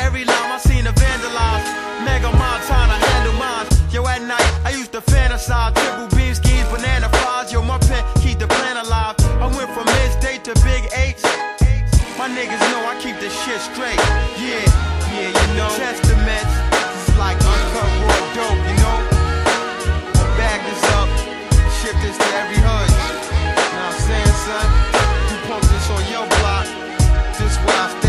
Cherry lime, I seen the vandalize. Mega Montana, handle mines. Yo, at night, I used to fantasize. Triple beam schemes, banana flies. Yo, my pen keep the plan alive. I went from mid-state to big eights. My niggas know I keep this shit straight. Yeah, you know. Testaments, like